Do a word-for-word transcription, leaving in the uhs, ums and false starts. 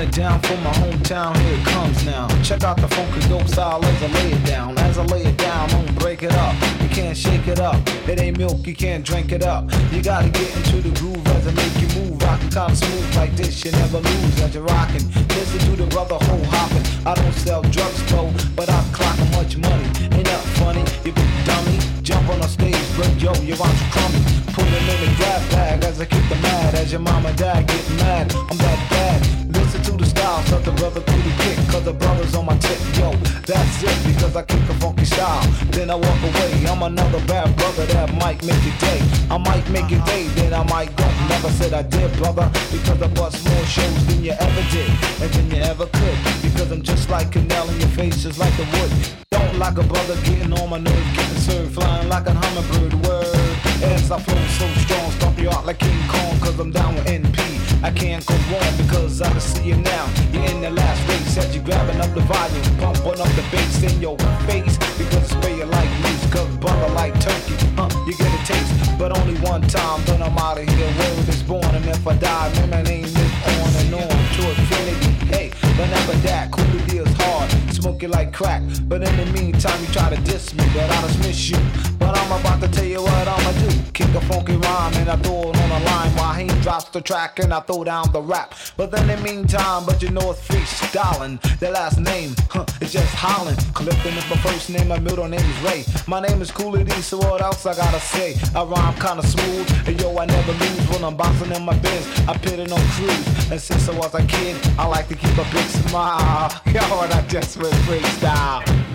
it down for my hometown, here it comes now. Check out the funky dope style as I lay it down. As I lay it down, don't break it up. You can't shake it up. It ain't milk, you can't drink it up. You gotta get into the groove as I make you move. Rockin' kinda smooth like this, you never lose as you're rockin'. Listen to the brother whole hoppin'. I don't sell drugs though, but I clock much money. Ain't that funny, you big dummy. Jump on the stage, break yo, you want to crummy. Put him in the grab bag as I kick the mad. As your mom and dad get mad, I'm that bad. Listen to the styles of the brother through the kick. Cause the brother's on my tip, yo. That's it, because I kick a funky style. Then I walk away, I'm another bad brother that might make it day. I might make it day, then I might go. Never said I did, brother, because I bust more shows than you ever did. And than you ever could. Because I'm just like Canal in your face, just like the wood. Don't like a brother getting on my nerves, getting served, flying like a hummingbird. Word, as I flow so strong, stomp you out like King Kong, cause I'm down with N P. I can't go wrong because I can see you now. You're in the last race as you're grabbing up the volume, pumping up the bass in your face. Because it's spray you like loose, cause brother like turkey, huh? You get a taste, but only one time, then I'm out of here. Word is born, and if I die, man, my name live on and on to infinity. Hey, but never that, coolity is hard, smoke it like crack. But in the meantime, you try to diss me, but I dismiss you. But I'm about to tell you what I'ma do. Kick a funky rhyme and I throw it on the line while he drops the track and I throw down the rap. But then in the meantime, but you know it's freestyling. Their last name, huh, is just Holland. Clifton is my first name, my middle name is Ray. My name is Cooley D, so what else I gotta say? I rhyme kinda smooth, and yo, I never lose when I'm bouncing in my Benz. I pit it on cruise, and since I was a kid, I like to keep a big smile. Yo, and I just went freestyle.